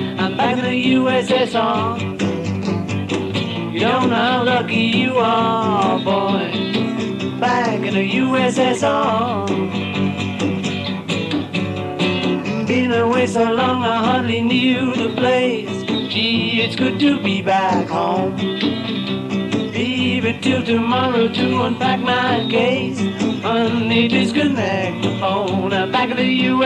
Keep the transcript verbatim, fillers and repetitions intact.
I'm back in the U S S R. You don't know how lucky you are, boy. Back in the U S S R. Been away so long I hardly knew the place. Gee, it's good to be back home. Leave it till tomorrow to unpack my case. Honey, disconnect the phone. I'm back in the U S